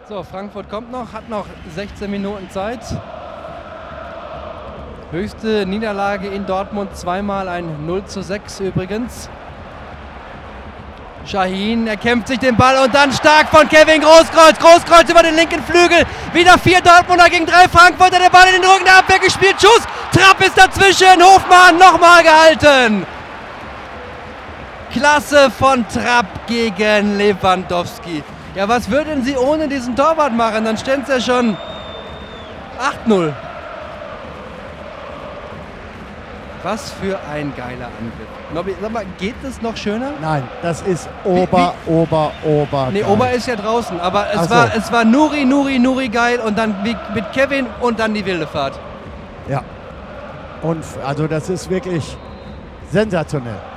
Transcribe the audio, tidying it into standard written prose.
So, Frankfurt kommt noch, hat noch 16 Minuten Zeit. Höchste Niederlage in Dortmund, zweimal ein 0:6 übrigens. Şahin erkämpft sich den Ball und dann stark von Kevin Großkreuz. Großkreuz über den linken Flügel. Wieder 4 Dortmunder gegen 3 Frankfurter. Der Ball in den Rücken der Abwehr gespielt. Schuss. Trapp ist dazwischen. Hofmann nochmal gehalten. Klasse von Trapp gegen Lewandowski. Ja, was würden sie ohne diesen Torwart machen? Dann stehen es ja schon 8:0. Was für ein geiler Angriff. Nobby, sag mal, geht es noch schöner? Nein, das ist Wie- Ober. Nee, geil. Ober ist ja draußen, aber Ach es war Nuri geil und dann mit Kevin und dann die wilde Fahrt. Ja. Und also das ist wirklich sensationell.